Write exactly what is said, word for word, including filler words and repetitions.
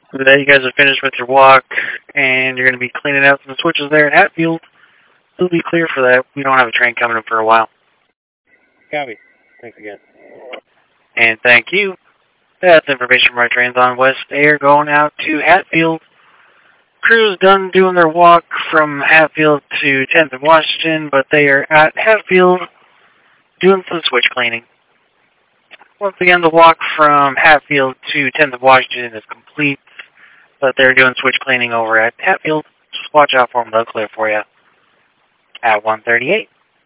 With that, you guys are finished with your walk, and you're going to be cleaning out some switches there at Hatfield. You'll be clear for that. We don't have a train coming in for a while. Copy. Thanks again. And thank you. That's information from our trains on West Air going out to Hatfield. Crew's done doing their walk from Hatfield to tenth and Washington, but they are at Hatfield doing some switch cleaning. Once again, the walk from Hatfield to tenth and Washington is complete, but they're doing switch cleaning over at Hatfield. Just watch out for them, they'll clear for you at one thirty-eight.